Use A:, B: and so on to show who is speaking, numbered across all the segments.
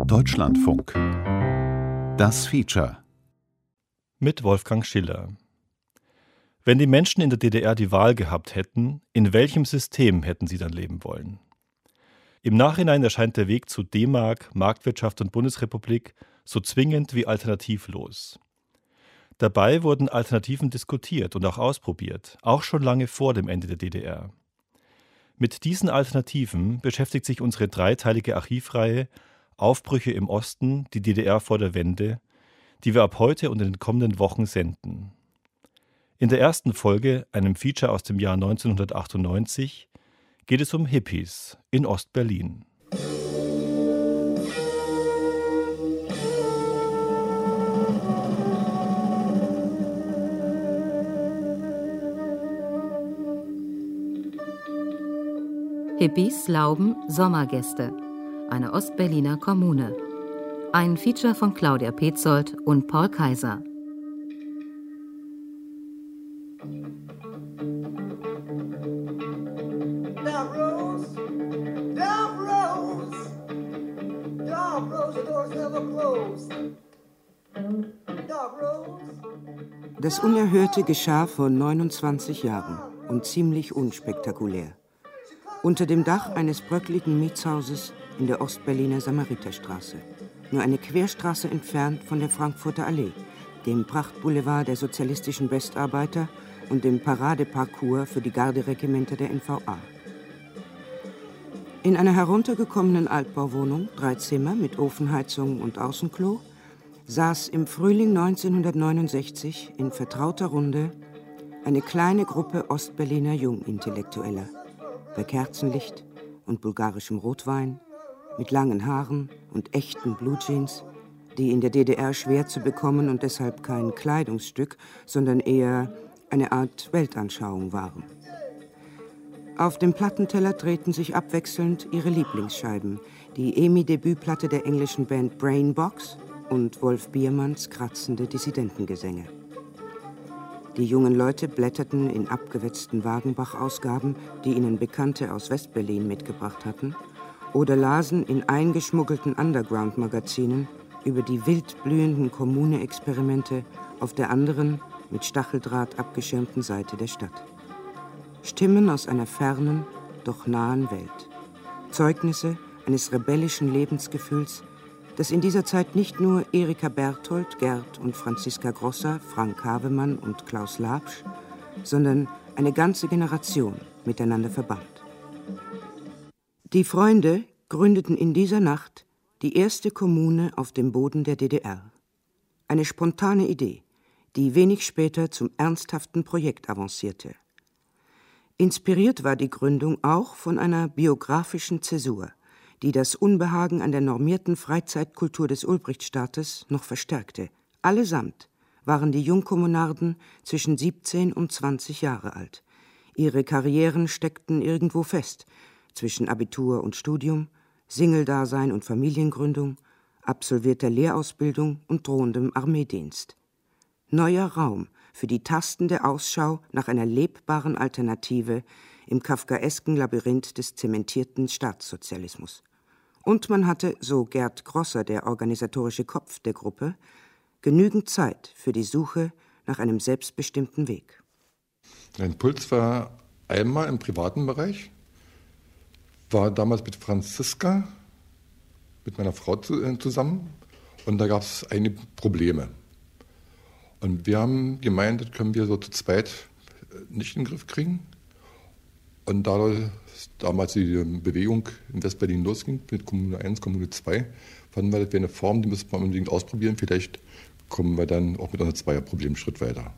A: Deutschlandfunk. Das Feature.
B: Mit Wolfgang Schiller. Wenn die Menschen in der DDR die Wahl gehabt hätten, in welchem System hätten sie dann leben wollen? Im Nachhinein erscheint der Weg zu D-Mark, Marktwirtschaft und Bundesrepublik so zwingend wie alternativlos. Dabei wurden Alternativen diskutiert und auch ausprobiert, auch schon lange vor dem Ende der DDR. Mit diesen Alternativen beschäftigt sich unsere dreiteilige Archivreihe Aufbrüche im Osten, die DDR vor der Wende, die wir ab heute und in den kommenden Wochen senden. In der ersten Folge, einem Feature aus dem Jahr 1998, geht es um Hippies in Ostberlin.
C: Hippies, Lauben, Sommergäste. Eine Ostberliner Kommune. Ein Feature von Claudia Petzold und Paul Kaiser.
D: Das Unerhörte geschah vor 29 Jahren und ziemlich unspektakulär. Unter dem Dach eines bröckligen Mietshauses in der Ostberliner Samariterstraße. Nur eine Querstraße entfernt von der Frankfurter Allee, dem Prachtboulevard der sozialistischen Westarbeiter und dem Paradeparcours für die Garderegimenter der NVA. In einer heruntergekommenen Altbauwohnung, 3 Zimmer mit Ofenheizung und Außenklo, saß im Frühling 1969 in vertrauter Runde eine kleine Gruppe Ostberliner Jungintellektueller, bei Kerzenlicht und bulgarischem Rotwein, mit langen Haaren und echten Bluejeans, die in der DDR schwer zu bekommen und deshalb kein Kleidungsstück, sondern eher eine Art Weltanschauung waren. Auf dem Plattenteller drehten sich abwechselnd ihre Lieblingsscheiben, die EMI-Debütplatte der englischen Band Brainbox und Wolf Biermanns kratzende Dissidentengesänge. Die jungen Leute blätterten in abgewetzten Wagenbach-Ausgaben, die ihnen Bekannte aus Westberlin mitgebracht hatten, oder lasen in eingeschmuggelten Underground-Magazinen über die wild blühenden Kommune-Experimente auf der anderen, mit Stacheldraht abgeschirmten Seite der Stadt. Stimmen aus einer fernen, doch nahen Welt. Zeugnisse eines rebellischen Lebensgefühls, das in dieser Zeit nicht nur Erika Berthold, Gerd und Franziska Grosser, Frank Havemann und Klaus Labsch, sondern eine ganze Generation miteinander verband. Die Freunde gründeten in dieser Nacht die erste Kommune auf dem Boden der DDR. Eine spontane Idee, die wenig später zum ernsthaften Projekt avancierte. Inspiriert war die Gründung auch von einer biografischen Zäsur, die das Unbehagen an der normierten Freizeitkultur des Ulbrichtstaates noch verstärkte. Allesamt waren die Jungkommunarden zwischen 17 und 20 Jahre alt. Ihre Karrieren steckten irgendwo fest, zwischen Abitur und Studium, Single-Dasein und Familiengründung, absolvierter Lehrausbildung und drohendem Armeedienst. Neuer Raum für die tastende Ausschau nach einer lebbaren Alternative im kafkaesken Labyrinth des zementierten Staatssozialismus. Und man hatte, so Gerd Grosser, der organisatorische Kopf der Gruppe, genügend Zeit für die Suche nach einem selbstbestimmten Weg.
E: Der Impuls war einmal im privaten Bereich, war damals mit Franziska, mit meiner Frau zusammen, und da gab es einige Probleme. Und wir haben gemeint, das können wir so zu zweit nicht in den Griff kriegen. Und dadurch, damals die Bewegung in Westberlin losging, mit Kommune 1, Kommune 2, fanden wir, das wäre eine Form, die müssen wir unbedingt ausprobieren. Vielleicht kommen wir dann auch mit unserem Zweierproblemschritt weiter.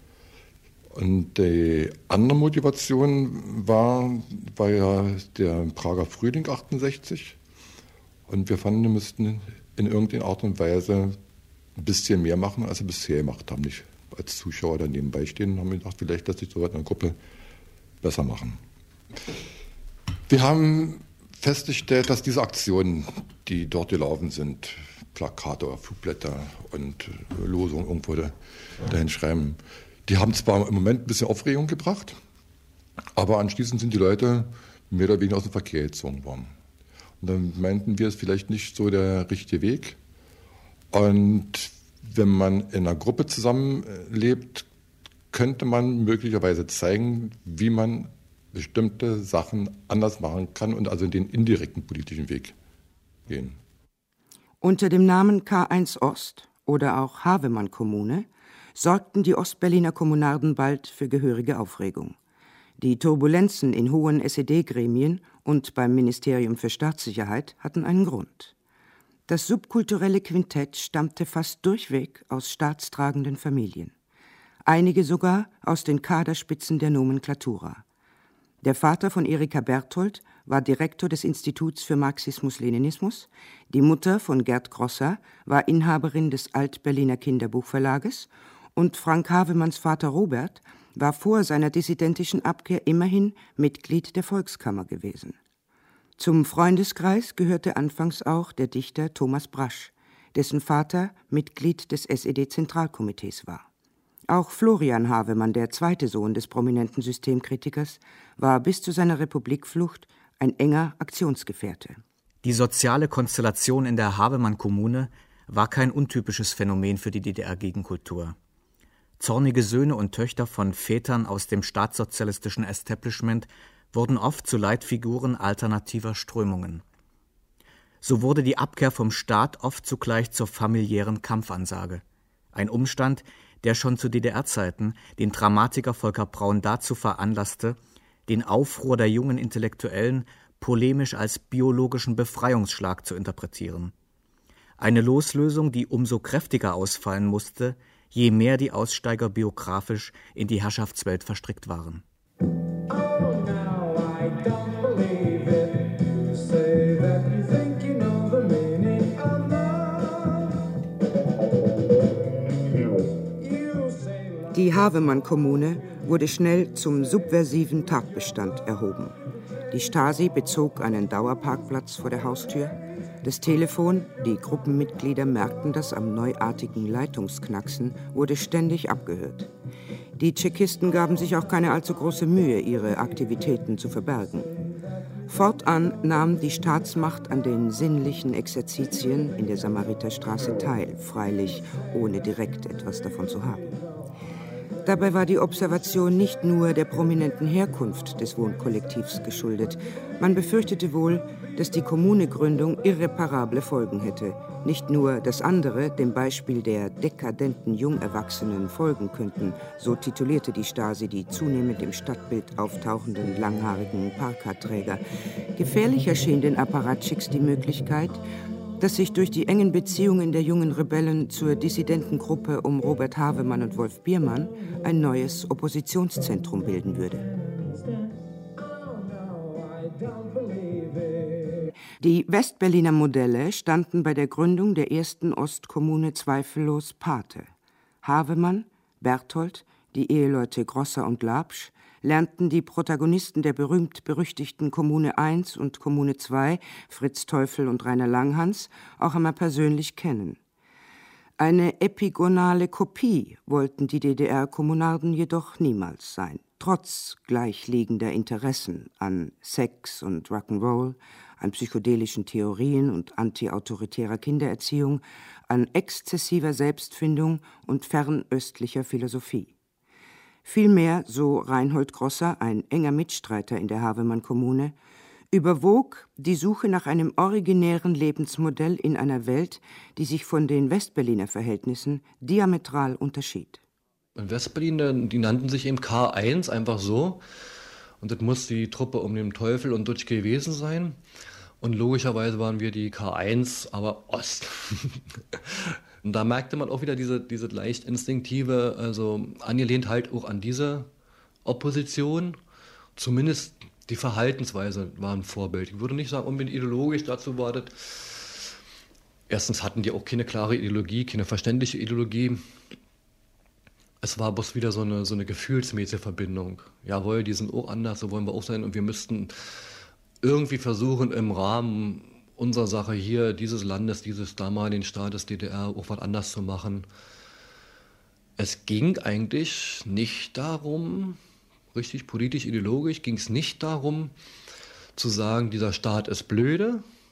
E: Und die andere Motivation war ja der Prager Frühling 68. Und wir fanden, wir müssten in irgendeiner Art und Weise ein bisschen mehr machen, als wir bisher gemacht haben. Nicht als Zuschauer daneben beistehen, haben wir gedacht, vielleicht lässt sich so in einer Gruppe besser machen. Wir haben festgestellt, dass diese Aktionen, die dort gelaufen sind, Plakate oder Flugblätter und Losungen irgendwo dahin schreiben, die haben zwar im Moment ein bisschen Aufregung gebracht, aber anschließend sind die Leute mehr oder weniger aus dem Verkehr gezogen worden. Und dann meinten wir, es ist vielleicht nicht so der richtige Weg. Und wenn man in einer Gruppe zusammenlebt, könnte man möglicherweise zeigen, wie man bestimmte Sachen anders machen kann und also den indirekten politischen Weg gehen.
D: Unter dem Namen K1 Ost oder auch Havemann-Kommune sorgten die Ostberliner Kommunarden bald für gehörige Aufregung. Die Turbulenzen in hohen SED-Gremien und beim Ministerium für Staatssicherheit hatten einen Grund. Das subkulturelle Quintett stammte fast durchweg aus staatstragenden Familien. Einige sogar aus den Kaderspitzen der Nomenklatura. Der Vater von Erika Berthold war Direktor des Instituts für Marxismus-Leninismus, die Mutter von Gerd Grosser war Inhaberin des Alt-Berliner Kinderbuchverlages und Frank Havemanns Vater Robert war vor seiner dissidentischen Abkehr immerhin Mitglied der Volkskammer gewesen. Zum Freundeskreis gehörte anfangs auch der Dichter Thomas Brasch, dessen Vater Mitglied des SED-Zentralkomitees war. Auch Florian Havemann, der zweite Sohn des prominenten Systemkritikers, war bis zu seiner Republikflucht ein enger Aktionsgefährte.
F: Die soziale Konstellation in der Havemann-Kommune war kein untypisches Phänomen für die DDR-Gegenkultur. Zornige Söhne und Töchter von Vätern aus dem staatssozialistischen Establishment wurden oft zu Leitfiguren alternativer Strömungen. So wurde die Abkehr vom Staat oft zugleich zur familiären Kampfansage. Ein Umstand, der schon zu DDR-Zeiten den Dramatiker Volker Braun dazu veranlasste, den Aufruhr der jungen Intellektuellen polemisch als biologischen Befreiungsschlag zu interpretieren. Eine Loslösung, die umso kräftiger ausfallen musste, je mehr die Aussteiger biografisch in die Herrschaftswelt verstrickt waren.
D: Die Havemann-Kommune wurde schnell zum subversiven Tatbestand erhoben. Die Stasi bezog einen Dauerparkplatz vor der Haustür. Das Telefon, die Gruppenmitglieder merkten das am neuartigen Leitungsknacksen, wurde ständig abgehört. Die Tschechisten gaben sich auch keine allzu große Mühe, ihre Aktivitäten zu verbergen. Fortan nahm die Staatsmacht an den sinnlichen Exerzitien in der Samariterstraße teil, freilich ohne direkt etwas davon zu haben. Dabei war die Observation nicht nur der prominenten Herkunft des Wohnkollektivs geschuldet. Man befürchtete wohl, dass die Kommunegründung irreparable Folgen hätte. Nicht nur, dass andere dem Beispiel der dekadenten Jungerwachsenen folgen könnten, so titulierte die Stasi die zunehmend im Stadtbild auftauchenden langhaarigen Parka-Träger. Gefährlich erschien den Apparatschicks die Möglichkeit, dass sich durch die engen Beziehungen der jungen Rebellen zur Dissidentengruppe um Robert Havemann und Wolf Biermann ein neues Oppositionszentrum bilden würde. Die Westberliner Modelle standen bei der Gründung der ersten Ostkommune zweifellos Pate. Havemann, Berthold, die Eheleute Grosser und Labsch lernten die Protagonisten der berühmt-berüchtigten Kommune 1 und Kommune 2, Fritz Teufel und Rainer Langhans, auch einmal persönlich kennen. Eine epigonale Kopie wollten die DDR-Kommunarden jedoch niemals sein, trotz gleichliegender Interessen an Sex und Rock'n'Roll, an psychedelischen Theorien und antiautoritärer Kindererziehung, an exzessiver Selbstfindung und fernöstlicher Philosophie. Vielmehr, so Reinhold Grosser, ein enger Mitstreiter in der Havemann-Kommune, überwog die Suche nach einem originären Lebensmodell in einer Welt, die sich von den Westberliner Verhältnissen diametral unterschied.
G: In Westberlin, die nannten sich eben K1 einfach so. Und das muss die Truppe um den Teufel und Dutschke gewesen sein. Und logischerweise waren wir die K1, aber Ost. Und da merkte man auch wieder diese leicht instinktive, also angelehnt halt auch an diese Opposition. Zumindest die Verhaltensweise war ein Vorbild. Ich würde nicht sagen, unbedingt ideologisch, dazu war das. Erstens hatten die auch keine klare Ideologie, keine verständliche Ideologie. Es war bloß wieder so eine gefühlsmäßige Verbindung. Jawohl, die sind auch anders, so wollen wir auch sein. Und wir müssten irgendwie versuchen, im Rahmen unserer Sache hier, dieses Landes, dieses damaligen Staates DDR, auch was anders zu machen. Es ging eigentlich nicht darum, richtig politisch, ideologisch, ging es nicht darum, zu sagen, dieser Staat ist blöde,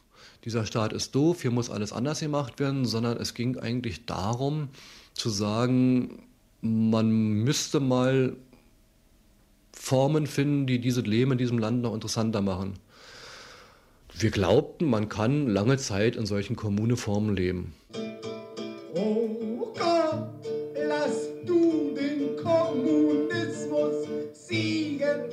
G: dieser Staat ist doof, hier muss alles anders gemacht werden, sondern es ging eigentlich darum zu sagen, man müsste mal Formen finden, die dieses Leben in diesem Land noch interessanter machen. Wir glaubten, man kann lange Zeit in solchen Kommuneformen leben.
H: Oh Gott, lass du den Kommunismus siegen.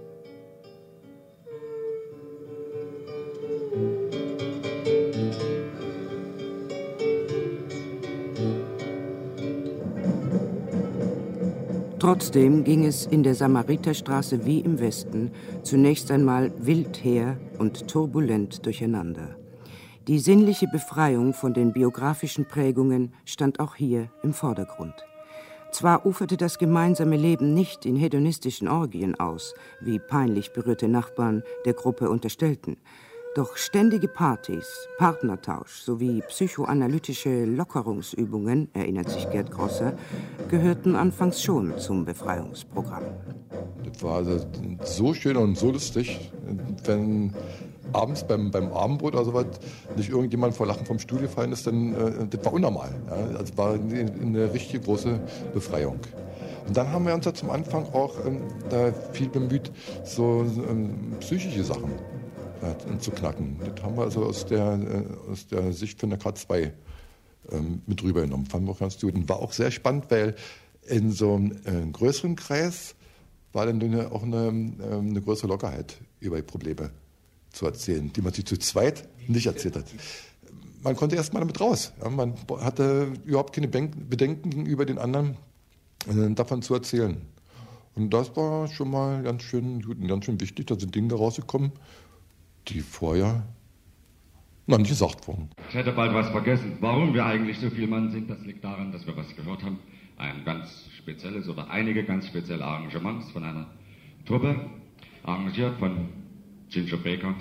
D: Trotzdem ging es in der Samariterstraße wie im Westen zunächst einmal wild her und turbulent durcheinander. Die sinnliche Befreiung von den biografischen Prägungen stand auch hier im Vordergrund. Zwar uferte das gemeinsame Leben nicht in hedonistischen Orgien aus, wie peinlich berührte Nachbarn der Gruppe unterstellten, doch ständige Partys, Partnertausch sowie psychoanalytische Lockerungsübungen, erinnert sich Gerd Grosser, gehörten anfangs schon zum Befreiungsprogramm.
E: Das war also so schön und so lustig, wenn abends beim Abendbrot oder sowas nicht irgendjemand vor Lachen vom Stuhl gefallen ist, dann das war unnormal. Ja? Also war eine richtig große Befreiung. Und dann haben wir uns ja zum Anfang auch da viel bemüht, so psychische Sachen zu knacken. Das haben wir also aus der Sicht von der K2 mit rübergenommen. Fanden wir auch ganz gut. Und war auch sehr spannend, weil in so einem größeren Kreis war dann auch eine größere Lockerheit über die Probleme zu erzählen, die man sich zu zweit nicht erzählt hat. Man konnte erst mal damit raus. Ja, man hatte überhaupt keine Bedenken gegenüber den anderen, davon zu erzählen. Und das war schon mal ganz schön gut und ganz schön wichtig. Da sind Dinge da rausgekommen, die vorher noch nicht gesagt wurden.
I: Ich hätte bald was vergessen. Warum wir eigentlich so viel Mann sind, das liegt daran, dass wir was gehört haben. Ein ganz spezielles oder einige ganz spezielle Arrangements von einer Truppe, arrangiert von Ginger Baker.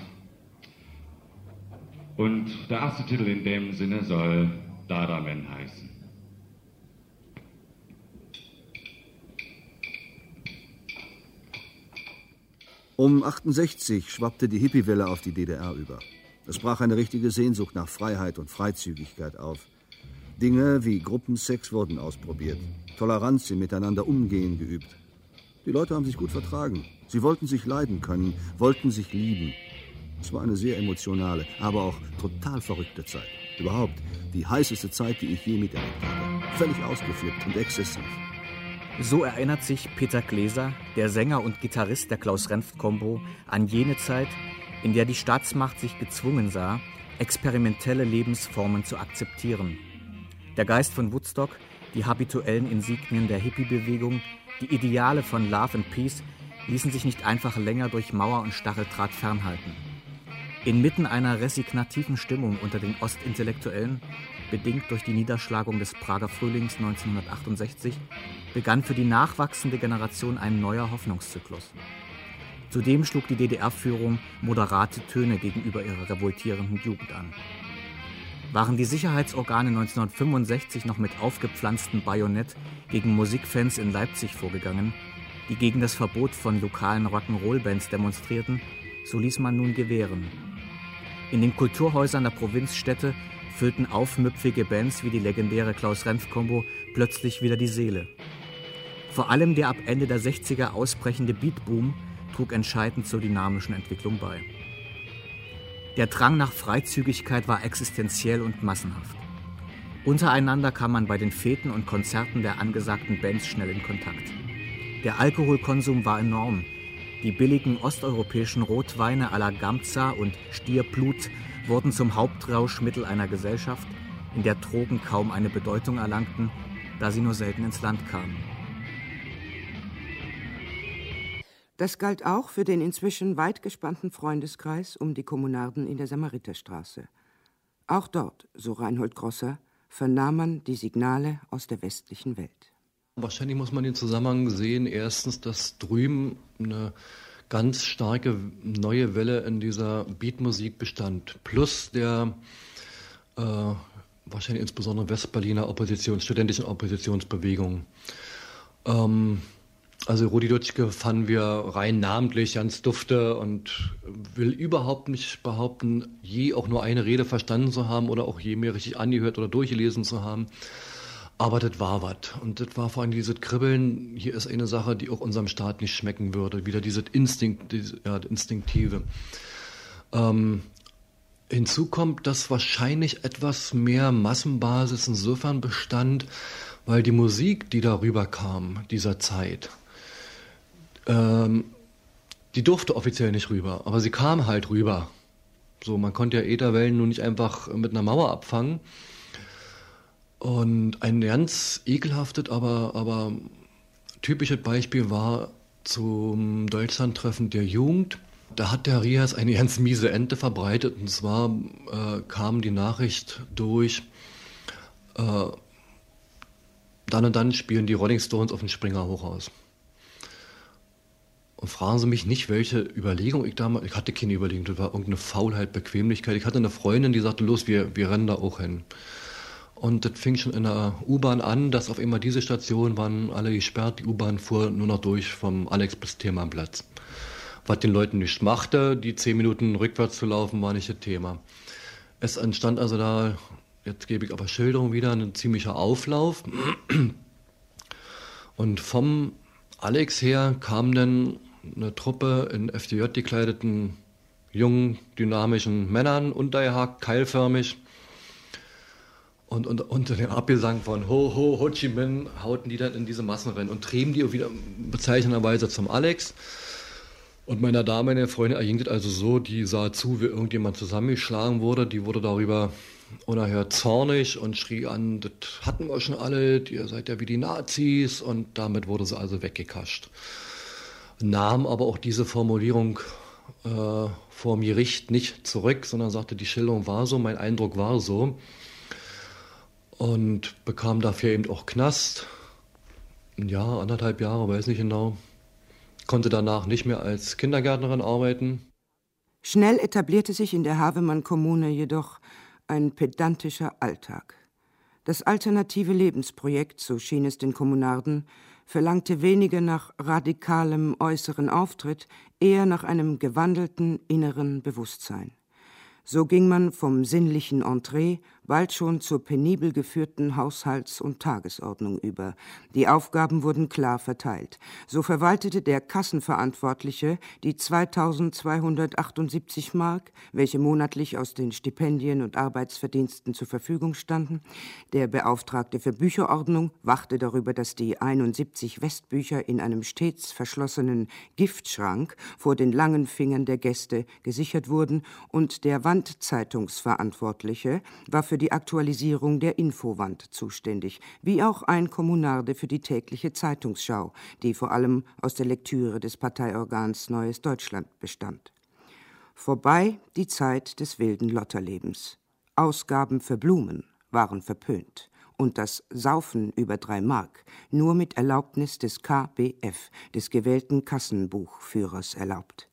I: Und der erste Titel in dem Sinne soll Dada Man heißen.
J: Um 68 schwappte die Hippiewelle auf die DDR über. Es brach eine richtige Sehnsucht nach Freiheit und Freizügigkeit auf. Dinge wie Gruppensex wurden ausprobiert, Toleranz im Miteinander umgehen geübt. Die Leute haben sich gut vertragen. Sie wollten sich leiden können, wollten sich lieben. Es war eine sehr emotionale, aber auch total verrückte Zeit. Überhaupt die heißeste Zeit, die ich je miterlebt habe. Völlig ausgeflippt und exzessiv.
F: So erinnert sich Peter Gläser, der Sänger und Gitarrist der Klaus-Renft-Combo, an jene Zeit, in der die Staatsmacht sich gezwungen sah, experimentelle Lebensformen zu akzeptieren. Der Geist von Woodstock, die habituellen Insignien der Hippie-Bewegung, die Ideale von Love and Peace ließen sich nicht einfach länger durch Mauer und Stacheldraht fernhalten. Inmitten einer resignativen Stimmung unter den Ostintellektuellen, bedingt durch die Niederschlagung des Prager Frühlings 1968, begann für die nachwachsende Generation ein neuer Hoffnungszyklus. Zudem schlug die DDR-Führung moderate Töne gegenüber ihrer revoltierenden Jugend an. Waren die Sicherheitsorgane 1965 noch mit aufgepflanztem Bajonett gegen Musikfans in Leipzig vorgegangen, die gegen das Verbot von lokalen Rock'n'Roll-Bands demonstrierten, so ließ man nun gewähren. In den Kulturhäusern der Provinzstädte füllten aufmüpfige Bands wie die legendäre Klaus-Renft-Combo plötzlich wieder die Seele. Vor allem der ab Ende der 60er ausbrechende Beatboom trug entscheidend zur dynamischen Entwicklung bei. Der Drang nach Freizügigkeit war existenziell und massenhaft. Untereinander kam man bei den Feten und Konzerten der angesagten Bands schnell in Kontakt. Der Alkoholkonsum war enorm. Die billigen osteuropäischen Rotweine à la Gamza und Stierblut wurden zum Hauptrauschmittel einer Gesellschaft, in der Drogen kaum eine Bedeutung erlangten, da sie nur selten ins Land kamen.
D: Das galt auch für den inzwischen weit gespannten Freundeskreis um die Kommunarden in der Samariterstraße. Auch dort, so Reinhold Grosser, vernahm man die Signale aus der westlichen Welt.
G: Wahrscheinlich muss man den Zusammenhang sehen, erstens, dass drüben eine ganz starke neue Welle in dieser Beatmusik bestand, plus der wahrscheinlich insbesondere Westberliner studentischen Oppositionsbewegung. Also Rudi Dutschke fanden wir rein namentlich ganz dufte und will überhaupt nicht behaupten, je auch nur eine Rede verstanden zu haben oder auch je mehr richtig angehört oder durchgelesen zu haben. Aber das war was. Und das war vor allem dieses Kribbeln. Hier ist eine Sache, die auch unserem Staat nicht schmecken würde. Wieder dieses Instinktive. Hinzu kommt, dass wahrscheinlich etwas mehr Massenbasis insofern bestand, weil die Musik, die darüber kam, dieser Zeit, die durfte offiziell nicht rüber, aber sie kam halt rüber. So, man konnte ja Ätherwellen nun nicht einfach mit einer Mauer abfangen. Und ein ganz ekelhaftes, aber typisches Beispiel war zum Deutschlandtreffen der Jugend. Da hat der Rias eine ganz miese Ente verbreitet. Und zwar kam die Nachricht durch, dann und dann spielen die Rolling Stones auf dem Springer Hochhaus. Und fragen Sie mich nicht, welche Überlegung ich damals... Ich hatte keine Überlegung, das war irgendeine Faulheit, Bequemlichkeit. Ich hatte eine Freundin, die sagte, los, wir rennen da auch hin. Und das fing schon in der U-Bahn an, dass auf einmal diese Stationen waren alle gesperrt. Die U-Bahn fuhr nur noch durch vom Alex bis Thälmannplatz. Was den Leuten nicht machte, die 10 Minuten rückwärts zu laufen, war nicht das Thema. Es entstand also da, jetzt gebe ich aber Schilderung wieder, ein ziemlicher Auflauf. Und vom Alex her kam dann eine Truppe in FDJ gekleideten, jungen, dynamischen Männern, untergehakt, keilförmig. Und unter dem Abgesang von Ho, Ho, Ho Chi Minh hauten die dann in diese Massenrennen und trieben die wieder bezeichnenderweise zum Alex. Und meiner damalige Freundin erging das also so, die sah zu, wie irgendjemand zusammengeschlagen wurde. Die wurde darüber unerhört zornig und schrie an, das hatten wir schon alle, ihr seid ja wie die Nazis. Und damit wurde sie also weggekascht. Nahm aber auch diese Formulierung vor dem Gericht nicht zurück, sondern sagte, die Schilderung war so, mein Eindruck war so. Und bekam dafür eben auch Knast. Ein Jahr, 1,5 Jahre, weiß nicht genau. Konnte danach nicht mehr als Kindergärtnerin arbeiten.
D: Schnell etablierte sich in der Havemann-Kommune jedoch ein pedantischer Alltag. Das alternative Lebensprojekt, so schien es den Kommunarden, verlangte weniger nach radikalem äußeren Auftritt, eher nach einem gewandelten inneren Bewusstsein. So ging man vom sinnlichen Entree bald schon zur penibel geführten Haushalts- und Tagesordnung über. Die Aufgaben wurden klar verteilt. So verwaltete der Kassenverantwortliche die 2.278 Mark, welche monatlich aus den Stipendien und Arbeitsverdiensten zur Verfügung standen. Der Beauftragte für Bücherordnung wachte darüber, dass die 71 Westbücher in einem stets verschlossenen Giftschrank vor den langen Fingern der Gäste gesichert wurden, und der Wandzeitungsverantwortliche war für die Aktualisierung der Infowand zuständig, wie auch ein Kommunarde für die tägliche Zeitungsschau, die vor allem aus der Lektüre des Parteiorgans Neues Deutschland bestand. Vorbei die Zeit des wilden Lotterlebens. Ausgaben für Blumen waren verpönt und das Saufen über 3 Mark nur mit Erlaubnis des KBF, des gewählten Kassenbuchführers, erlaubt.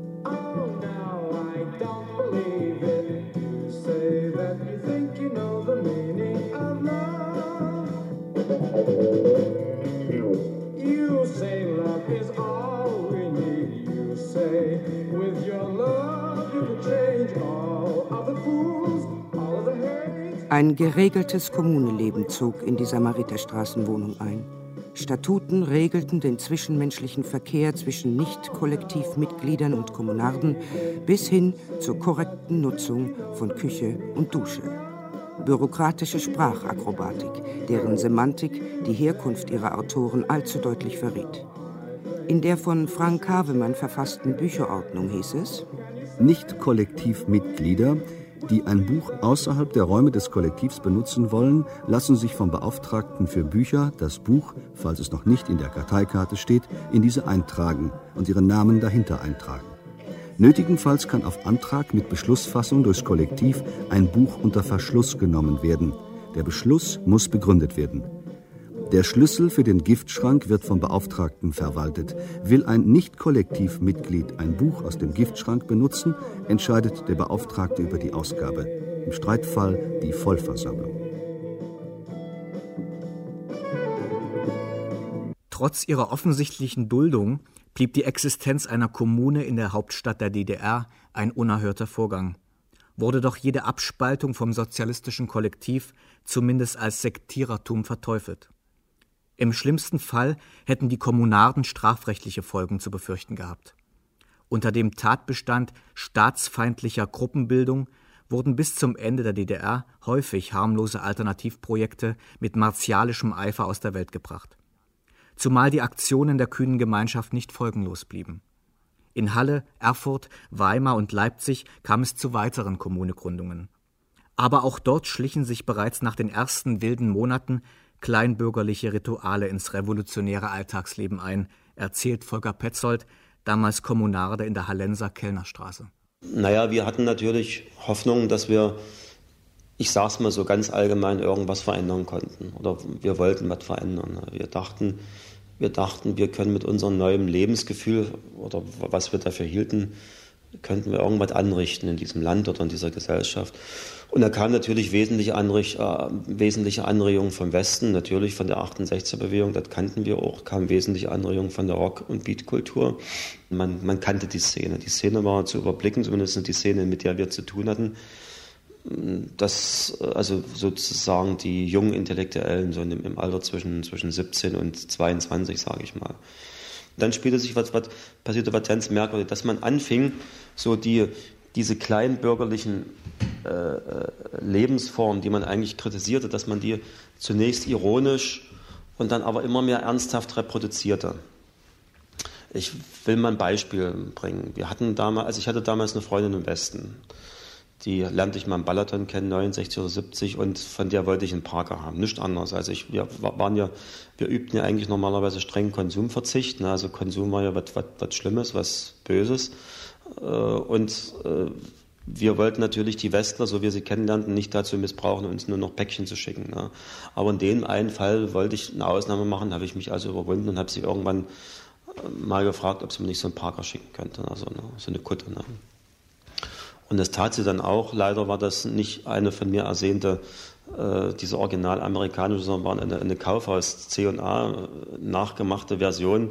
D: Ein geregeltes Kommuneleben zog in die Samariterstraßenwohnung ein. Statuten regelten den zwischenmenschlichen Verkehr zwischen Nicht-Kollektivmitgliedern und Kommunarden bis hin zur korrekten Nutzung von Küche und Dusche. Bürokratische Sprachakrobatik, deren Semantik die Herkunft ihrer Autoren allzu deutlich verriet. In der von Frank Havemann verfassten Bücherordnung hieß es:
J: Nicht-Kollektivmitglieder, die ein Buch außerhalb der Räume des Kollektivs benutzen wollen, lassen sich vom Beauftragten für Bücher das Buch, falls es noch nicht in der Karteikarte steht, in diese eintragen und ihren Namen dahinter eintragen. Nötigenfalls kann auf Antrag mit Beschlussfassung durchs Kollektiv ein Buch unter Verschluss genommen werden. Der Beschluss muss begründet werden. Der Schlüssel für den Giftschrank wird vom Beauftragten verwaltet. Will ein Nicht-Kollektivmitglied ein Buch aus dem Giftschrank benutzen, entscheidet der Beauftragte über die Ausgabe. Im Streitfall die Vollversammlung.
F: Trotz ihrer offensichtlichen Duldung blieb die Existenz einer Kommune in der Hauptstadt der DDR ein unerhörter Vorgang. Wurde doch jede Abspaltung vom sozialistischen Kollektiv zumindest als Sektierertum verteufelt. Im schlimmsten Fall hätten die Kommunarden strafrechtliche Folgen zu befürchten gehabt. Unter dem Tatbestand staatsfeindlicher Gruppenbildung wurden bis zum Ende der DDR häufig harmlose Alternativprojekte mit martialischem Eifer aus der Welt gebracht. Zumal die Aktionen der kühnen Gemeinschaft nicht folgenlos blieben. In Halle, Erfurt, Weimar und Leipzig kam es zu weiteren Kommunegründungen. Aber auch dort schlichen sich bereits nach den ersten wilden Monaten kleinbürgerliche Rituale ins revolutionäre Alltagsleben ein, erzählt Volker Petzold, damals Kommunarde in der Hallenser Kellnerstraße.
K: Naja, wir hatten natürlich Hoffnung, dass wir, ich sag's mal so ganz allgemein, irgendwas verändern konnten. Oder wir wollten was verändern. Wir dachten, wir können mit unserem neuen Lebensgefühl oder was wir dafür hielten, könnten wir irgendwas anrichten in diesem Land oder in dieser Gesellschaft. Und da kamen natürlich wesentliche Anregungen vom Westen, natürlich von der 68er-Bewegung, das kannten wir auch, kamen wesentliche Anregungen von der Rock- und Beatkultur. Man kannte die Szene. Die Szene war zu überblicken, zumindest die Szene, mit der wir zu tun hatten. Das, also sozusagen die jungen Intellektuellen, so im Alter zwischen 17 und 22, sage ich mal. Dann spielte sich passierte was ganz merkwürdig, dass man anfing, so diese kleinbürgerlichen Lebensformen, die man eigentlich kritisierte, dass man die zunächst ironisch und dann aber immer mehr ernsthaft reproduzierte. Ich will mal ein Beispiel bringen. Ich hatte damals eine Freundin im Westen. Die lernte ich mal im Balaton kennen, 69 oder 70, und von der wollte ich einen Parker haben. Nichts anderes. Also wir übten ja eigentlich normalerweise strengen Konsumverzicht. Ne? Also Konsum war ja was Schlimmes, was Böses. Wir wollten natürlich die Westler, so wie wir sie kennenlernten, nicht dazu missbrauchen, uns nur noch Päckchen zu schicken. Ne? Aber in dem einen Fall wollte ich eine Ausnahme machen, habe ich mich also überwunden und habe sie irgendwann mal gefragt, ob sie mir nicht so einen Parker schicken könnte. Also so eine Kutte. Ne? Und das tat sie dann auch. Leider war das nicht eine von mir ersehnte, diese original amerikanische, sondern war eine Kaufhaus C&A nachgemachte Version.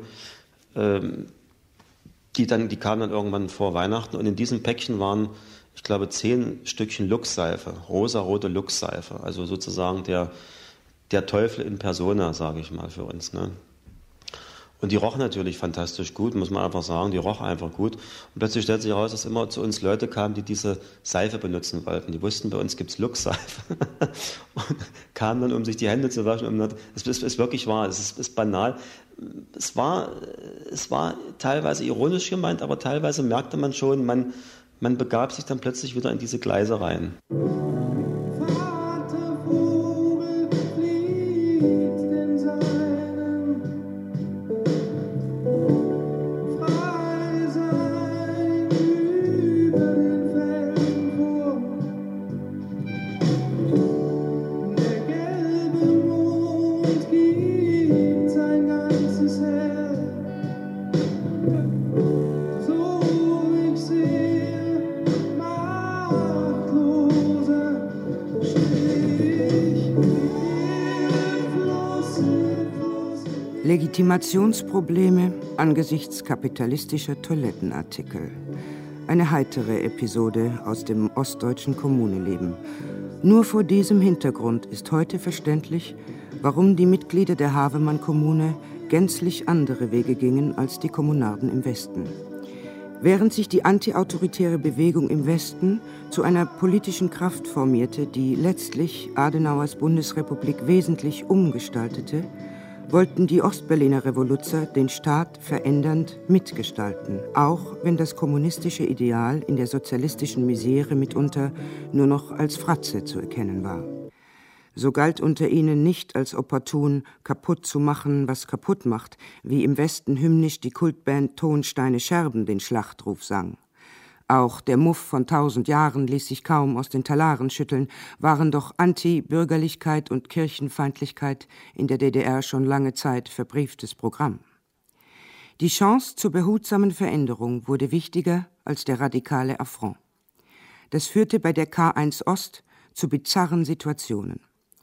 K: Die kam dann irgendwann vor Weihnachten. Und in diesem Päckchen waren, ich glaube, 10 Stückchen Lux-Seife, rosarote Lux-Seife. Also sozusagen der Teufel in Persona, sage ich mal, für uns. Ne? Und die roch natürlich fantastisch gut, muss man einfach sagen, die roch einfach gut. Und plötzlich stellt sich heraus, dass immer zu uns Leute kamen, die diese Seife benutzen wollten. Die wussten, bei uns gibt es Lux-Seife. Und kamen dann, um sich die Hände zu waschen. Es ist wirklich wahr, es ist banal. Es war teilweise ironisch gemeint, aber teilweise merkte man schon, man begab sich dann plötzlich wieder in diese Gleise rein.
D: Legitimationsprobleme angesichts kapitalistischer Toilettenartikel. Eine heitere Episode aus dem ostdeutschen Kommuneleben. Nur vor diesem Hintergrund ist heute verständlich, warum die Mitglieder der Havemann-Kommune gänzlich andere Wege gingen als die Kommunarden im Westen. Während sich die antiautoritäre Bewegung im Westen zu einer politischen Kraft formierte, die letztlich Adenauers Bundesrepublik wesentlich umgestaltete, wollten die Ostberliner Revoluzer den Staat verändernd mitgestalten, auch wenn das kommunistische Ideal in der sozialistischen Misere mitunter nur noch als Fratze zu erkennen war. So galt unter ihnen nicht als opportun, kaputt zu machen, was kaputt macht, wie im Westen hymnisch die Kultband Tonsteine Scherben den Schlachtruf sang. Auch der Muff von 1000 Jahren ließ sich kaum aus den Talaren schütteln, waren doch Anti-Bürgerlichkeit und Kirchenfeindlichkeit in der DDR schon lange Zeit verbrieftes Programm. Die Chance zur behutsamen Veränderung wurde wichtiger als der radikale Affront. Das führte bei der K1 Ost zu bizarren Situationen.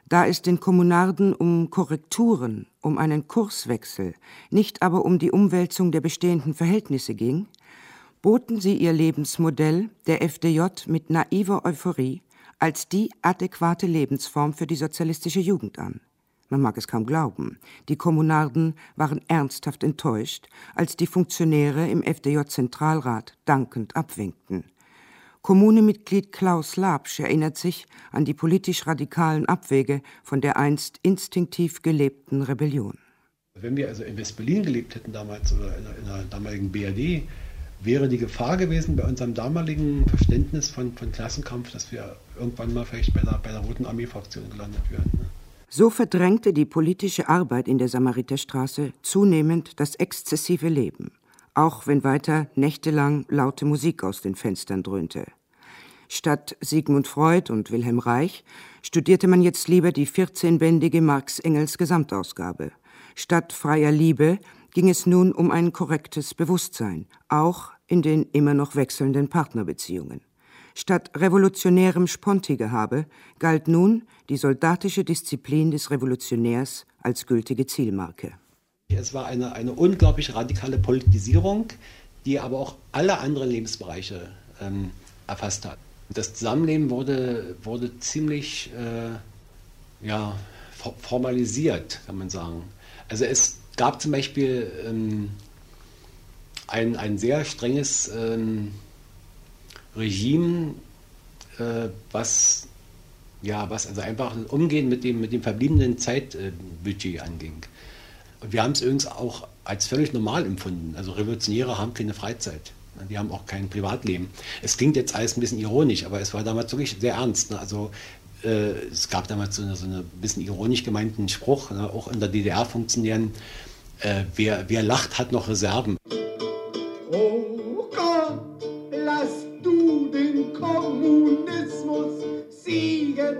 D: Da es den Kommunarden um Korrekturen, um einen Kurswechsel, nicht aber um die Umwälzung der bestehenden Verhältnisse ging, boten sie ihr Lebensmodell der FDJ mit naiver Euphorie als die adäquate Lebensform für die sozialistische Jugend an. Man mag es kaum glauben, die Kommunarden waren ernsthaft enttäuscht, als die Funktionäre im FDJ-Zentralrat dankend abwinkten. Kommunemitglied Klaus Labsch erinnert sich an die politisch radikalen Abwege von der einst instinktiv gelebten Rebellion.
L: Wenn wir also in West-Berlin gelebt hätten damals oder in der damaligen BRD, wäre die Gefahr gewesen bei unserem damaligen Verständnis von Klassenkampf, dass wir irgendwann mal vielleicht bei der Roten Armee-Fraktion gelandet wären. Ne?
D: So verdrängte die politische Arbeit in der Samariterstraße zunehmend das exzessive Leben, auch wenn weiter nächtelang laute Musik aus den Fenstern dröhnte. Statt Sigmund Freud und Wilhelm Reich studierte man jetzt lieber die 14-bändige Marx-Engels-Gesamtausgabe. Statt freier Liebe ging es nun um ein korrektes Bewusstsein, auch in den immer noch wechselnden Partnerbeziehungen. Statt revolutionärem Spontigehabe galt nun die soldatische Disziplin des Revolutionärs als gültige Zielmarke.
L: Es war eine unglaublich radikale Politisierung, die aber auch alle anderen Lebensbereiche erfasst hat. Das Zusammenleben wurde ziemlich formalisiert, kann man sagen. Also es gab zum Beispiel ein sehr strenges Regime, was also einfach ein Umgehen mit dem verbliebenen Zeitbudget anging. Und wir haben es übrigens auch als völlig normal empfunden. Also Revolutionäre haben keine Freizeit. Die haben auch kein Privatleben. Es klingt jetzt alles ein bisschen ironisch, aber es war damals wirklich sehr ernst. Also es gab damals so eine bisschen ironisch gemeinten Spruch, auch in der DDR-Funktionären, wer lacht, hat noch Reserven.
H: Oh Gott, lass du den Kommunismus siegen.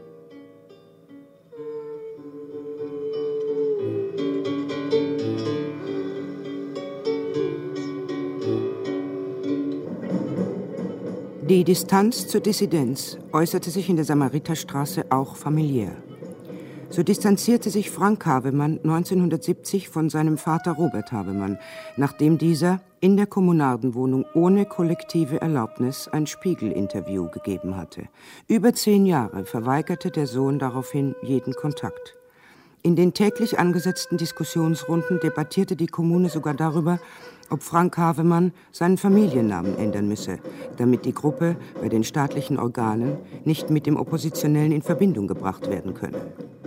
D: Die Distanz zur Dissidenz äußerte sich in der Samariterstraße auch familiär. So distanzierte sich Frank Havemann 1970 von seinem Vater Robert Havemann, nachdem dieser in der Kommunardenwohnung ohne kollektive Erlaubnis ein Spiegel-Interview gegeben hatte. Über 10 Jahre verweigerte der Sohn daraufhin jeden Kontakt. In den täglich angesetzten Diskussionsrunden debattierte die Kommune sogar darüber, ob Frank Havemann seinen Familiennamen ändern müsse, damit die Gruppe bei den staatlichen Organen nicht mit dem Oppositionellen in Verbindung gebracht werden könne.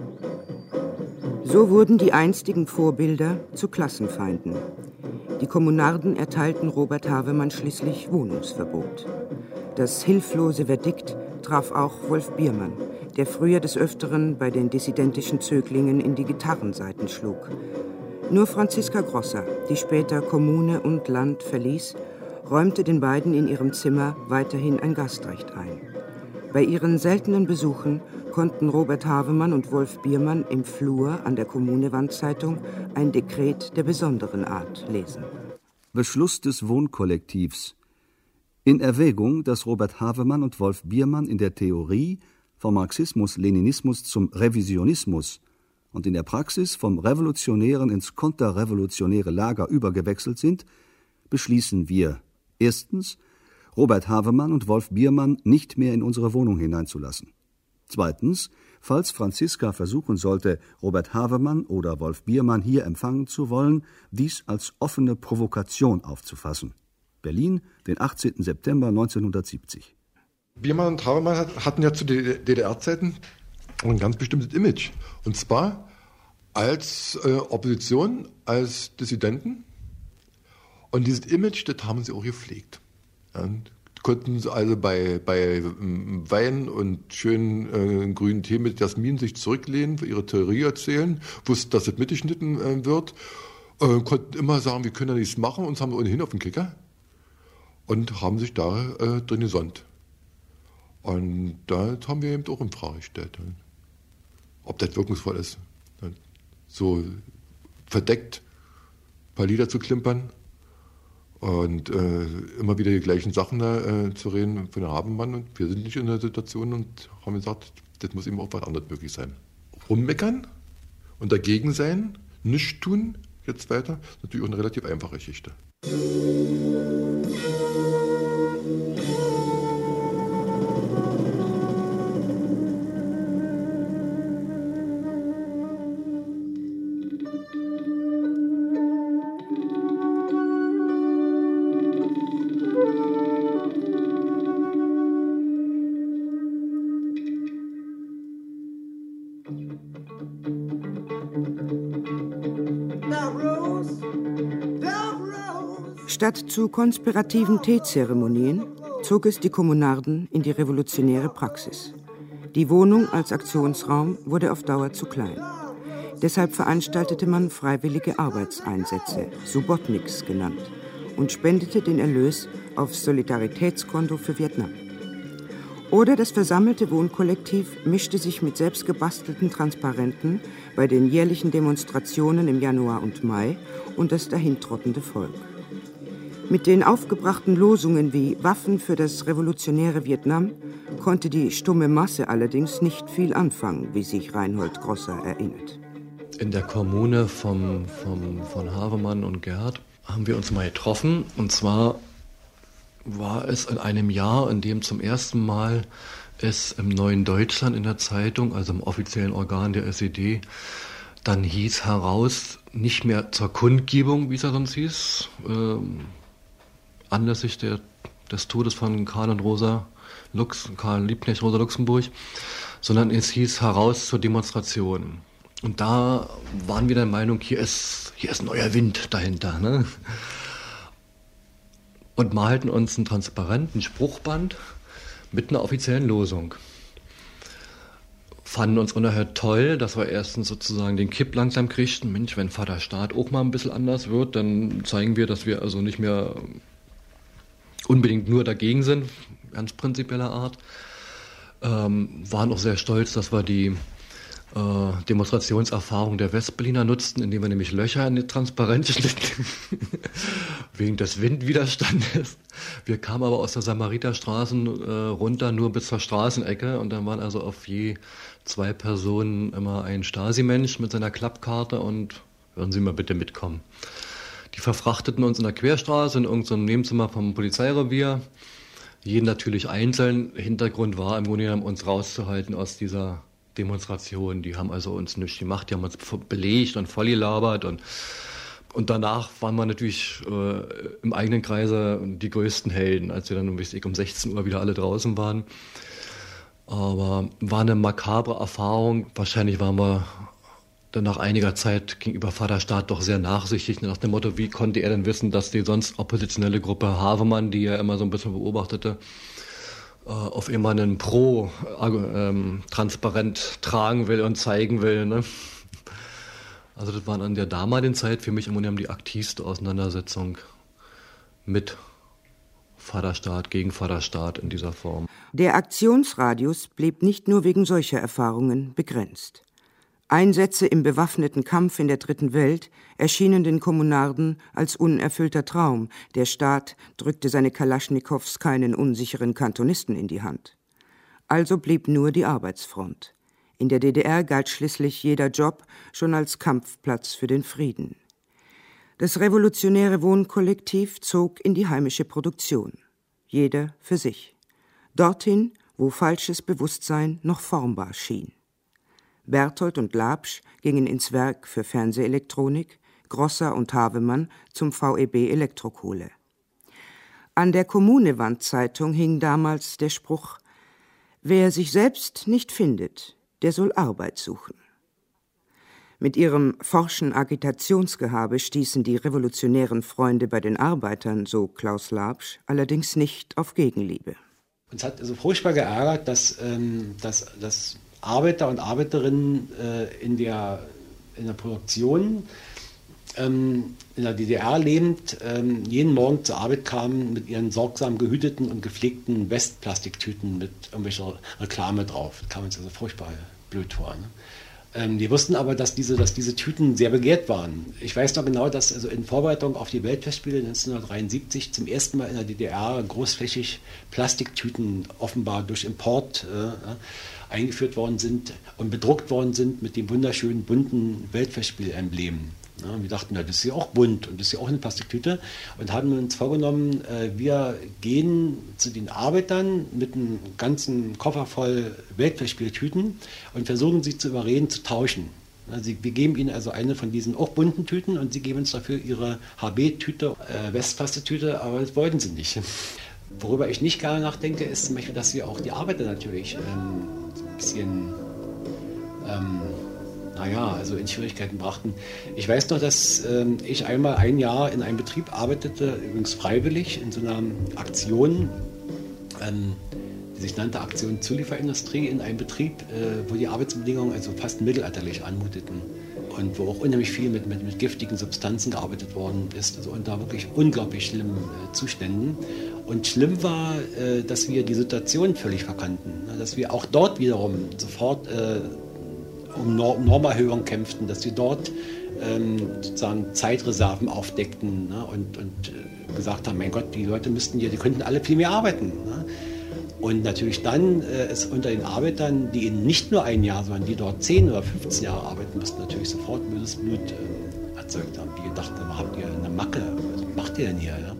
D: So wurden die einstigen Vorbilder zu Klassenfeinden. Die Kommunarden erteilten Robert Havemann schließlich Wohnungsverbot. Das hilflose Verdikt traf auch Wolf Biermann, der früher des Öfteren bei den dissidentischen Zöglingen in die Gitarrensaiten schlug. Nur Franziska Grosser, die später Kommune und Land verließ, räumte den beiden in ihrem Zimmer weiterhin ein Gastrecht ein. Bei ihren seltenen Besuchen konnten Robert Havemann und Wolf Biermann im Flur an der Kommune-Wandzeitung ein Dekret der besonderen Art lesen.
J: Beschluss des Wohnkollektivs. In Erwägung, dass Robert Havemann und Wolf Biermann in der Theorie vom Marxismus-Leninismus zum Revisionismus und in der Praxis vom revolutionären ins konterrevolutionäre Lager übergewechselt sind, beschließen wir: Erstens, Robert Havemann und Wolf Biermann nicht mehr in unsere Wohnung hineinzulassen. Zweitens, falls Franziska versuchen sollte, Robert Havemann oder Wolf Biermann hier empfangen zu wollen, dies als offene Provokation aufzufassen. Berlin, den 18. September 1970.
E: Biermann und Havemann hatten ja zu DDR-Zeiten ein ganz bestimmtes Image. Und zwar als Opposition, als Dissidenten. Und dieses Image, das haben sie auch gepflegt. Ja, konnten sie also bei Wein und schönen grünen Tee mit Jasmin sich zurücklehnen, ihre Theorie erzählen, wussten, dass es mitgeschnitten wird, konnten immer sagen, wir können ja nichts machen, uns haben wir ohnehin auf den Kicker und haben sich da drin gesonnt. Und da haben wir eben auch in Frage gestellt, ob das wirkungsvoll ist, so verdeckt ein paar Lieder zu klimpern und immer wieder die gleichen Sachen da zu reden von der Havemann. Und wir sind nicht in der Situation und haben gesagt, das muss eben auch was anderes möglich sein. rummeckern und dagegen sein, nichts tun, jetzt weiter, ist natürlich auch eine relativ einfache Geschichte.
D: Statt zu konspirativen Teezeremonien zog es die Kommunarden in die revolutionäre Praxis. Die Wohnung als Aktionsraum wurde auf Dauer zu klein. Deshalb veranstaltete man freiwillige Arbeitseinsätze, Subotniks genannt, und spendete den Erlös aufs Solidaritätskonto für Vietnam. Oder das versammelte Wohnkollektiv mischte sich mit selbstgebastelten Transparenten bei den jährlichen Demonstrationen im Januar und Mai und das dahintrottende Volk. Mit den aufgebrachten Losungen wie Waffen für das revolutionäre Vietnam konnte die stumme Masse allerdings nicht viel anfangen, wie sich Reinhold Grosser erinnert.
G: In der Kommune von Havemann und Gerd haben wir uns mal getroffen. Und zwar war es in einem Jahr, in dem zum ersten Mal es im Neuen Deutschland in der Zeitung, also im offiziellen Organ der SED, dann hieß heraus, nicht mehr zur Kundgebung, wie es ja sonst hieß, anlässlich des Todes von Karl Liebknecht Rosa Luxemburg, sondern es hieß heraus zur Demonstration. Und da waren wir der Meinung, hier ist neuer Wind dahinter. Ne? Und malten uns einen transparenten Spruchband mit einer offiziellen Losung. Fanden uns unerhört toll, dass wir erstens sozusagen den Kipp langsam kriegten. Mensch, wenn Vater Staat auch mal ein bisschen anders wird, dann zeigen wir, dass wir also nicht mehr unbedingt nur dagegen sind, ganz prinzipieller Art. Waren auch sehr stolz, dass wir die Demonstrationserfahrung der Westberliner nutzten, indem wir nämlich Löcher in die Transparente schnitten, wegen des Windwiderstandes. Wir kamen aber aus der Samariterstraße runter nur bis zur Straßenecke und dann waren also auf je 2 Personen immer ein Stasi-Mensch mit seiner Klappkarte und würden Sie mal bitte mitkommen. Die verfrachteten uns in der Querstraße in irgendeinem Nebenzimmer vom Polizeirevier. Jeden natürlich einzeln. Hintergrund war im Grunde genommen, uns rauszuhalten aus dieser Demonstration. Die haben also uns nichts gemacht, die haben uns belegt und vollgelabert und danach waren wir natürlich im eigenen Kreise die größten Helden, als wir dann um 16 Uhr wieder alle draußen waren. Aber war eine makabre Erfahrung. Wahrscheinlich waren wir dann nach einiger Zeit gegenüber Vaterstaat doch sehr nachsichtig, nach dem Motto, wie konnte er denn wissen, dass die sonst oppositionelle Gruppe Havemann, die er immer so ein bisschen beobachtete, auf immer einen Pro-Transparent tragen will und zeigen will. Ne? Also das war in der damaligen Zeit für mich im Grunde die aktivste Auseinandersetzung mit Vaterstaat, gegen Vaterstaat in dieser Form.
D: Der Aktionsradius blieb nicht nur wegen solcher Erfahrungen begrenzt. Einsätze im bewaffneten Kampf in der Dritten Welt erschienen den Kommunarden als unerfüllter Traum. Der Staat drückte seine Kalaschnikows keinen unsicheren Kantonisten in die Hand. Also blieb nur die Arbeitsfront. In der DDR galt schließlich jeder Job schon als Kampfplatz für den Frieden. Das revolutionäre Wohnkollektiv zog in die heimische Produktion. Jeder für sich. Dorthin, wo falsches Bewusstsein noch formbar schien. Berthold und Labsch gingen ins Werk für Fernsehelektronik, Grosser und Havemann zum VEB Elektrokohle. An der Kommune-Wandzeitung hing damals der Spruch: Wer sich selbst nicht findet, der soll Arbeit suchen. Mit ihrem forschen Agitationsgehabe stießen die revolutionären Freunde bei den Arbeitern, so Klaus Labsch, allerdings nicht auf Gegenliebe.
L: Uns hat also furchtbar geärgert, dass Arbeiter und Arbeiterinnen in der Produktion in der DDR lebend jeden Morgen zur Arbeit kamen mit ihren sorgsam gehüteten und gepflegten Westplastiktüten mit irgendwelcher Reklame drauf. Das kam uns also furchtbar blöd vor. Ne? Wir wussten aber, dass diese Tüten sehr begehrt waren. Ich weiß noch genau, dass also in Vorbereitung auf die Weltfestspiele 1973 zum ersten Mal in der DDR großflächig Plastiktüten offenbar durch Import eingeführt worden sind und bedruckt worden sind mit dem wunderschönen bunten Weltfestspiel-Emblem. Ja, wir dachten, das ist ja auch bunt und das ist ja auch eine Plastiktüte und haben uns vorgenommen, wir gehen zu den Arbeitern mit einem ganzen Koffer voll Weltfestspieltüten und versuchen sie zu überreden, zu tauschen. Also wir geben ihnen also eine von diesen auch bunten Tüten und sie geben uns dafür ihre HB-Tüte, Westplastetüte, aber das wollten sie nicht. Worüber ich nicht gerne nachdenke, ist zum Beispiel, dass wir auch die Arbeiter natürlich ein bisschen also in Schwierigkeiten brachten. Ich weiß noch, dass ich einmal ein Jahr in einem Betrieb arbeitete, übrigens freiwillig, in so einer Aktion, die sich nannte Aktion Zulieferindustrie, in einem Betrieb, wo die Arbeitsbedingungen also fast mittelalterlich anmuteten und wo auch unheimlich viel mit giftigen Substanzen gearbeitet worden ist, also unter wirklich unglaublich schlimmen Zuständen. Und schlimm war, dass wir die Situation völlig verkannten, dass wir auch dort wiederum sofort um Normerhöhung kämpften, dass wir dort sozusagen Zeitreserven aufdeckten, ne, und gesagt haben, mein Gott, die Leute die könnten alle viel mehr arbeiten. Ne. Und natürlich dann ist unter den Arbeitern, die eben nicht nur ein Jahr, sondern die dort 10 oder 15 Jahre arbeiten mussten, natürlich sofort böses Blut erzeugt haben. Die gedacht haben, habt ihr eine Macke? Was macht ihr denn hier? Ja?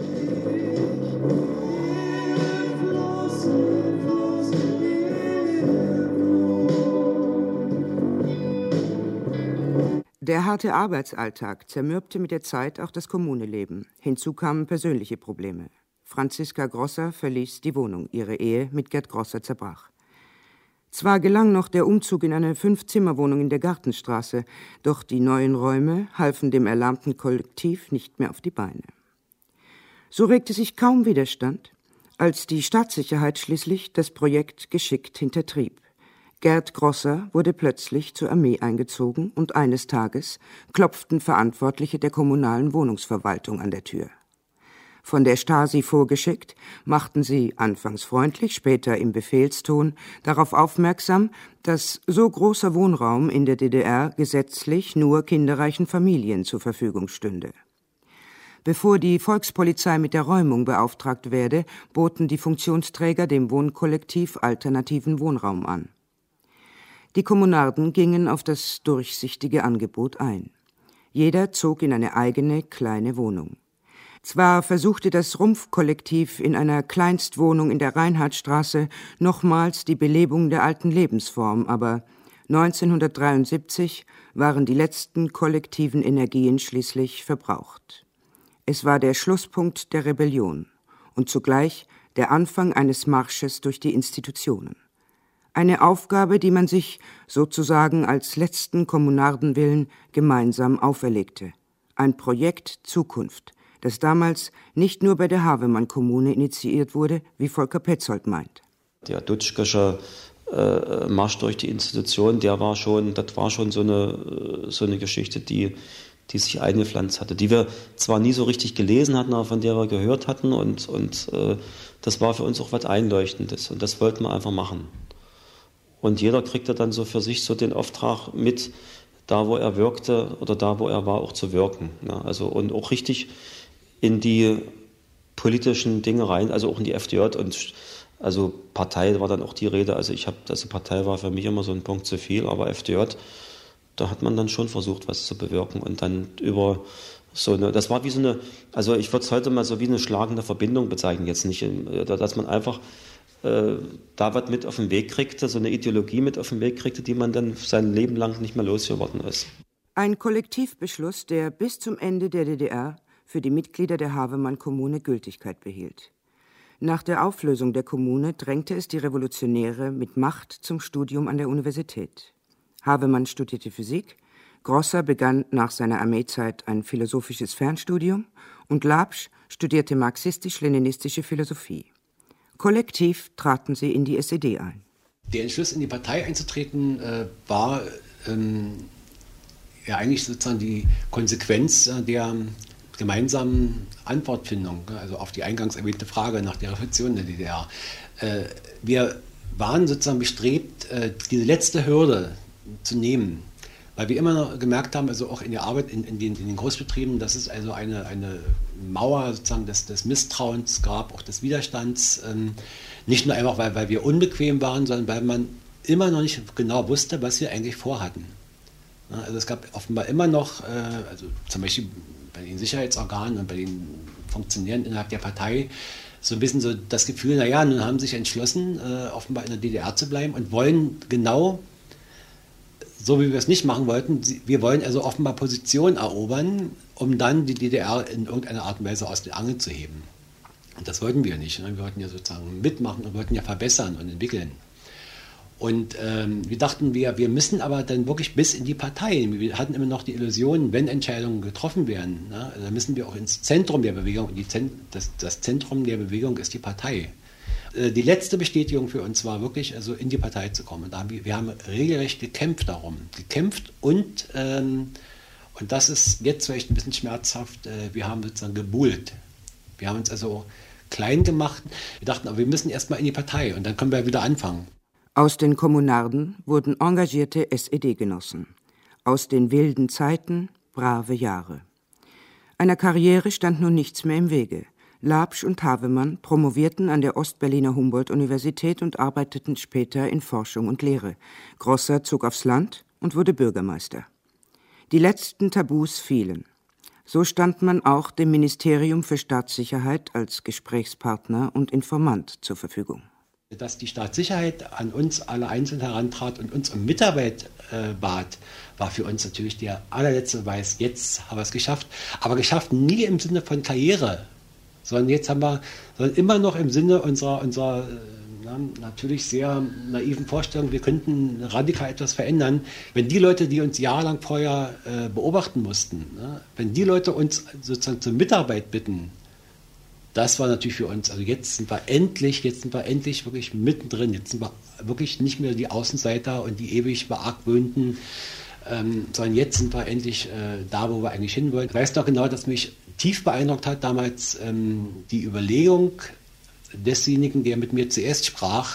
D: Der harte Arbeitsalltag zermürbte mit der Zeit auch das Kommuneleben. Hinzu kamen persönliche Probleme. Franziska Grosser verließ die Wohnung. Ihre Ehe mit Gerd Grosser zerbrach. Zwar gelang noch der Umzug in eine 5-Zimmer-Wohnung in der Gartenstraße, doch die neuen Räume halfen dem erlahmten Kollektiv nicht mehr auf die Beine. So regte sich kaum Widerstand, als die Staatssicherheit schließlich das Projekt geschickt hintertrieb. Gerd Grosser wurde plötzlich zur Armee eingezogen und eines Tages klopften Verantwortliche der kommunalen Wohnungsverwaltung an der Tür. Von der Stasi vorgeschickt, machten sie anfangs freundlich, später im Befehlston darauf aufmerksam, dass so großer Wohnraum in der DDR gesetzlich nur kinderreichen Familien zur Verfügung stünde. Bevor die Volkspolizei mit der Räumung beauftragt werde, boten die Funktionsträger dem Wohnkollektiv alternativen Wohnraum an. Die Kommunarden gingen auf das durchsichtige Angebot ein. Jeder zog in eine eigene kleine Wohnung. Zwar versuchte das Rumpfkollektiv in einer Kleinstwohnung in der Reinhardtstraße nochmals die Belebung der alten Lebensform, aber 1973 waren die letzten kollektiven Energien schließlich verbraucht. Es war der Schlusspunkt der Rebellion und zugleich der Anfang eines Marsches durch die Institutionen. Eine Aufgabe, die man sich sozusagen als letzten Kommunardenwillen gemeinsam auferlegte. Ein Projekt Zukunft, das damals nicht nur bei der Havemann-Kommune initiiert wurde, wie Volker Petzold meint.
K: Der Dutschkescher Marsch durch die Institution, das war schon so eine Geschichte, die sich eingepflanzt hatte, die wir zwar nie so richtig gelesen hatten, aber von der wir gehört hatten und das war für uns auch was Einleuchtendes und das wollten wir einfach machen. Und jeder kriegte dann so für sich so den Auftrag mit, da wo er wirkte oder da wo er war, auch zu wirken. Ja, also und auch richtig in die politischen Dinge rein, also auch in die FDJ und also Partei war dann auch die Rede. Also Partei war für mich immer so ein Punkt zu viel, aber FDJ, da hat man dann schon versucht, was zu bewirken und dann über das war wie so eine, also ich würde es heute mal so wie eine schlagende Verbindung bezeichnen, jetzt nicht, dass man einfach da was mit auf den Weg kriegte, so eine Ideologie mit auf den Weg kriegte, die man dann sein Leben lang nicht mehr losgeworden ist.
D: Ein Kollektivbeschluss, der bis zum Ende der DDR für die Mitglieder der Havemann-Kommune Gültigkeit behielt. Nach der Auflösung der Kommune drängte es die Revolutionäre mit Macht zum Studium an der Universität. Havemann studierte Physik, Grosser begann nach seiner Armeezeit ein philosophisches Fernstudium und Labsch studierte marxistisch-leninistische Philosophie. Kollektiv traten sie in die SED ein.
L: Der Entschluss, in die Partei einzutreten, war eigentlich sozusagen die Konsequenz der gemeinsamen Antwortfindung, also auf die eingangs erwähnte Frage nach der Reflexion der DDR. Wir waren sozusagen bestrebt, diese letzte Hürde zu nehmen. Weil wir immer noch gemerkt haben, also auch in der Arbeit in den Großbetrieben, dass es also eine Mauer sozusagen des Misstrauens gab, auch des Widerstands. Nicht nur einfach, weil wir unbequem waren, sondern weil man immer noch nicht genau wusste, was wir eigentlich vorhatten. Also es gab offenbar immer noch, also zum Beispiel bei den Sicherheitsorganen und bei den Funktionären innerhalb der Partei, so ein bisschen so das Gefühl, naja, nun haben sie sich entschlossen, offenbar in der DDR zu bleiben und wollen genau, so wie wir es nicht machen wollten, wir wollen also offenbar Position erobern, um dann die DDR in irgendeiner Art und Weise aus den Angeln zu heben. Und das wollten wir nicht. Wir wollten ja sozusagen mitmachen und wollten ja verbessern und entwickeln. Und wir dachten, wir müssen aber dann wirklich bis in die Partei. Wir hatten immer noch die Illusion, wenn Entscheidungen getroffen werden, dann müssen wir auch ins Zentrum der Bewegung. Und das Zentrum der Bewegung ist die Partei. Die letzte Bestätigung für uns war wirklich, also in die Partei zu kommen. Und wir haben regelrecht gekämpft darum. Gekämpft und das ist jetzt vielleicht ein bisschen schmerzhaft, wir haben sozusagen gebuhlt. Wir haben uns also klein gemacht. Wir dachten, aber wir müssen erstmal in die Partei und dann können wir wieder anfangen.
D: Aus den Kommunarden wurden engagierte SED-Genossen. Aus den wilden Zeiten brave Jahre. Einer Karriere stand nun nichts mehr im Wege. Labsch und Havemann promovierten an der Ostberliner Humboldt-Universität und arbeiteten später in Forschung und Lehre. Grosser zog aufs Land und wurde Bürgermeister. Die letzten Tabus fielen. So stand man auch dem Ministerium für Staatssicherheit als Gesprächspartner und Informant zur Verfügung.
L: Dass die Staatssicherheit an uns alle einzeln herantrat und uns um Mitarbeit bat, war für uns natürlich der allerletzte Beweis. Jetzt haben wir es geschafft. Aber geschafft nie im Sinne von Karriere, sondern jetzt sondern immer noch im Sinne unserer natürlich sehr naiven Vorstellung, wir könnten radikal etwas verändern. Wenn die Leute, die uns jahrelang vorher beobachten mussten, wenn die Leute uns sozusagen zur Mitarbeit bitten, das war natürlich für uns, also jetzt sind wir endlich wirklich mittendrin, jetzt sind wir wirklich nicht mehr die Außenseiter und die ewig beargwöhnten, sondern jetzt sind wir endlich da, wo wir eigentlich hinwollen. Ich weiß noch genau, dass mich tief beeindruckt hat damals die Überlegung desjenigen, der mit mir zuerst sprach,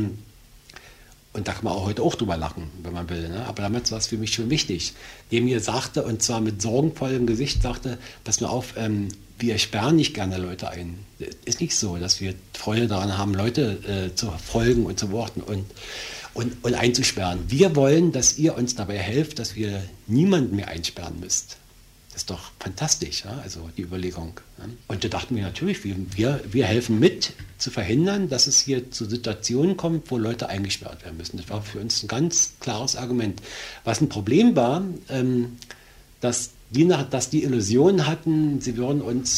L: und da kann man auch heute auch drüber lachen, wenn man will, aber damals war es für mich schon wichtig, der mir sagte, und zwar mit sorgenvollem Gesicht sagte, pass mal auf, wir sperren nicht gerne Leute ein. Ist nicht so, dass wir Freude daran haben, Leute zu verfolgen und zu beobachten und einzusperren. Wir wollen, dass ihr uns dabei helft, dass wir niemanden mehr einsperren müsst. Das ist doch fantastisch, also die Überlegung. Und da dachten wir natürlich, wir helfen mit zu verhindern, dass es hier zu Situationen kommt, wo Leute eingesperrt werden müssen. Das war für uns ein ganz klares Argument. Was ein Problem war, dass die Illusion hatten, sie würden uns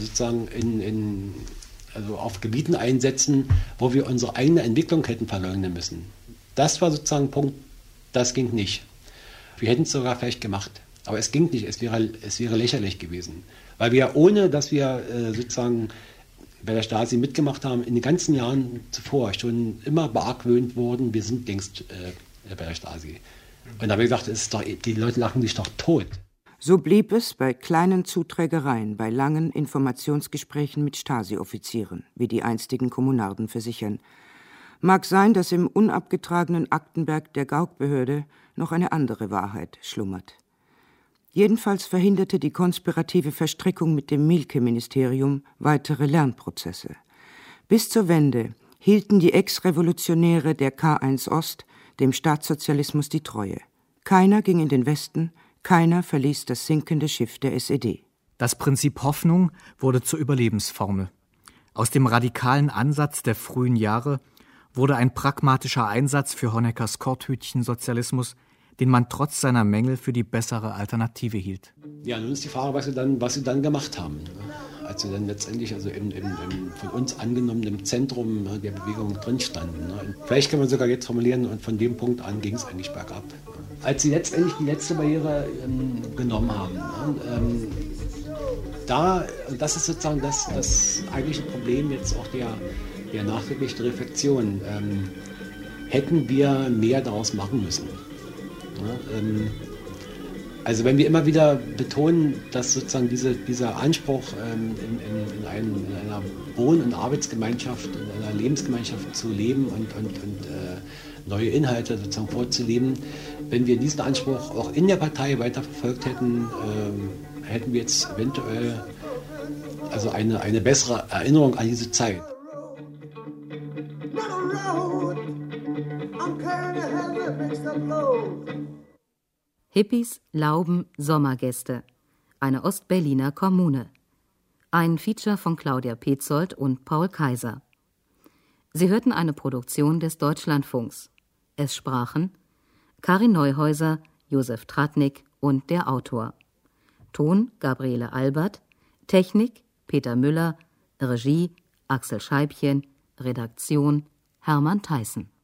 L: sozusagen also auf Gebieten einsetzen, wo wir unsere eigene Entwicklung hätten verleugnen müssen. Das war sozusagen ein Punkt, das ging nicht. Wir hätten es sogar vielleicht gemacht. Aber es ging nicht, es wäre lächerlich gewesen. Weil wir, ohne dass wir sozusagen bei der Stasi mitgemacht haben, in den ganzen Jahren zuvor schon immer beargwöhnt wurden, wir sind längst bei der Stasi. Und da habe ich gesagt, die Leute lachen sich doch tot.
D: So blieb es bei kleinen Zuträgereien, bei langen Informationsgesprächen mit Stasi-Offizieren, wie die einstigen Kommunarden versichern. Mag sein, dass im unabgetragenen Aktenberg der Gaukbehörde noch eine andere Wahrheit schlummert. Jedenfalls verhinderte die konspirative Verstrickung mit dem Mielke-Ministerium weitere Lernprozesse. Bis zur Wende hielten die Ex-Revolutionäre der K1 Ost dem Staatssozialismus die Treue. Keiner ging in den Westen, keiner verließ das sinkende Schiff der SED.
F: Das Prinzip Hoffnung wurde zur Überlebensformel. Aus dem radikalen Ansatz der frühen Jahre wurde ein pragmatischer Einsatz für Honeckers Korthütchen-Sozialismus, den man trotz seiner Mängel für die bessere Alternative hielt.
L: Ja, nun ist die Frage, was sie dann gemacht haben. Als sie dann letztendlich also im von uns angenommenen Zentrum der Bewegung drin standen. Vielleicht kann man sogar jetzt formulieren, und von dem Punkt an ging es eigentlich bergab. Als sie letztendlich die letzte Barriere genommen haben, das ist sozusagen das eigentliche Problem jetzt auch der nachträglichen Reflexion. Hätten wir mehr daraus machen müssen. Also wenn wir immer wieder betonen, dass sozusagen dieser Anspruch in einer Wohn- und Arbeitsgemeinschaft, in einer Lebensgemeinschaft zu leben und neue Inhalte sozusagen vorzuleben, Wenn wir diesen Anspruch auch in der Partei weiterverfolgt hätten, hätten wir jetzt eventuell also eine bessere Erinnerung an diese Zeit.
C: Hippies, Lauben, Sommergäste. Eine Ostberliner Kommune. Ein Feature von Claudia Petzold und Paul Kaiser. Sie hörten eine Produktion des Deutschlandfunks. Es sprachen Karin Neuhäuser, Josef Tratnik und der Autor. Ton Gabriele Albert, Technik Peter Müller, Regie Axel Scheibchen, Redaktion Hermann Theissen.